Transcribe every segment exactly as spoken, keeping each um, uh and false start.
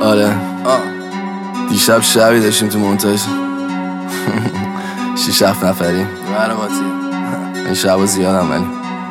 آره دیشب شبی داشتیم تو مونتاژ شیش هفت نفری این شبا زیادم ولی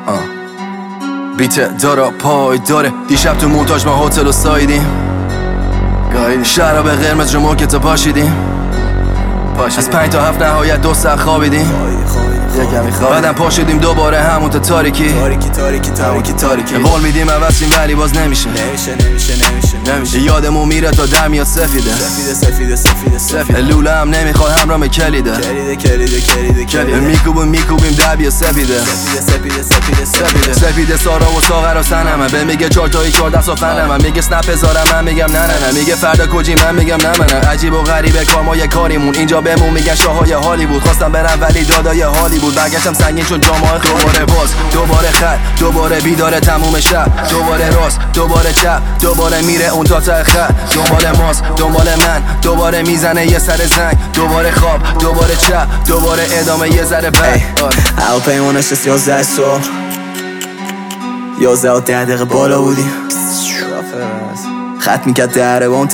بیت دارا پای داره. دیشب تو مونتاژ ما هتل و سایدیم، شراب قرمز رو موکتا پاشیدیم، از پنج تا هفت نهایت دو ساعت خوابیدیم، بعدم پاشیدیم دوباره همون تا تاریکی تاریکی تاریکی تاریکی تاریکی قول میدیم عوضیم ولی باز نمیشه نمیشه نمیشه نمیشه نمیشه یادمون میره تا در میاد سفیده سفیده سفیده سفیده سفیده لوله هم نمیخواد همراه کلیده کلیده کلیده کلیده کلیده میکوبیم میکوبیم در بیا سفیده سفیده سفیده سفیده سفیده سفیده سارا و ساغر و سنمه به میگه چهار تایی چهار دست و فنمه میگه سنپ بذارم من میگم نه نه نه میگه فردا کجی من میگم نه من عجیب و غریبه کار ما یه کاریمون اینجا بهمون میگن شاهای هالیوود خواستم برم ولی دادای حالی بود برگشتم سنگین شد جامعه دوباره باز دوباره خط دوباره بیداره تموم شب دوباره راست دوباره چپ دوباره میره اون تا ته خط دنبال ماست دنبال من دوباره میزنه یه سر زنگ دوباره خواب دوباره چپ دوباره ادامه یه ذره بعد هواپیما نشست یازده صبح یازده و ده دقیقه بالا بودیم خط میکرد دره با اون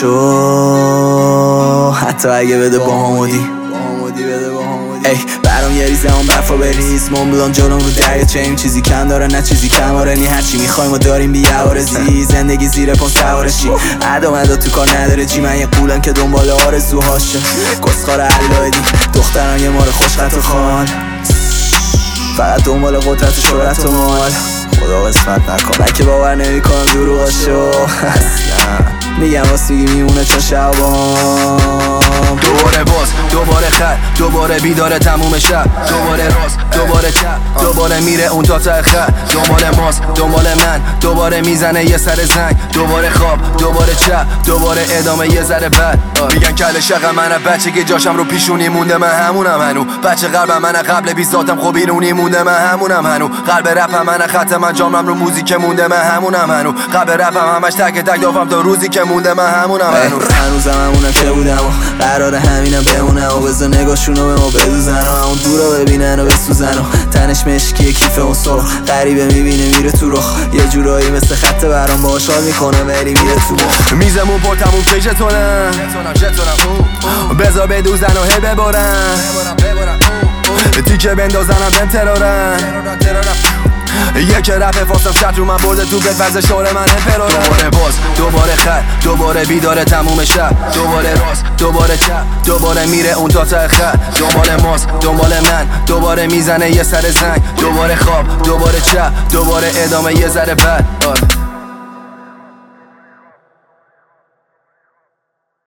تشو حتی اگه بده با همودی ای برام یه ریزه هم برفا بریز مونبلان جلوم رو دریا چیم چیزی کم داره نه چیزی کم آره نی هرچی میخوایم و داریم بی عوارضی زندگی زیر پا سوارشی عدا مدا تو کار نداره جی من یه قولم که دنبال آرزوهاشه گسخار علایدی دختران یه مال خوش خط و خال فقط دنبال قدرت و شهرت و مال خدا قسمت نکنه که باور نمی کنم دروغاشو میگم واسگی میمونه چون شبام دوباره باز دوباره خط دوباره بیداره تموم شب دوباره راست دوباره چپ دوباره میره اون تا ته خط دنبال ماست دنبال من دوباره میزنه یه سر زنگ دوباره خواب دوباره چپ دوباره ادامه یه ذره بعد میگن کل شقم منم بچه که جاشم رو پیشونی مونده من همونم هنو بچه قلبم من قبل بیستاتم خب بیرونی مونده من همونم هنو قلب رپم من خط من جامم رو موزیک مونده من همونم هنو قلب رپم همش تک تک دافم تا روزی که مونده من همونم هنو هنوزم همونم که بودم و قراره همینم بمونه و بذار نگاهشونو به ما بدوزن و اون دورا ببینن و بسوزن و تنش مشکیه کیف اون سرخ غریبه میبینه میره تو رخ یه جورایی مثل خط برام باهاش حال میکنه ولی میره تو مخ میزمون پر تموم که جتونم بذار بدوزن و هی ببارن تیکه بندازنم بهم ترارن یک رفه فاستم شد رو من برده تو بد فرز شعر من امپرارم دوباره باز دوباره خط دوباره بیداره تموم شب دوباره راست دوباره چپ دوباره میره اون تا ته خط دنبال ماست دنبال من دوباره میزنه یه سر زنگ دوباره خواب دوباره چپ دوباره ادامه یه ذره بعد